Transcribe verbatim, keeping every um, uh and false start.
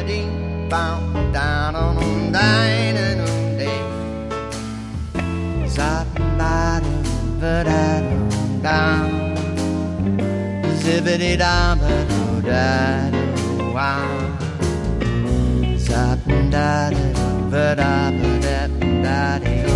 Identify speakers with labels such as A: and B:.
A: dee bum down on um dine and um day. Zap ba dum ba da dum down. Zippity da ba do da do wow. Zap da da ba da ba da da dee.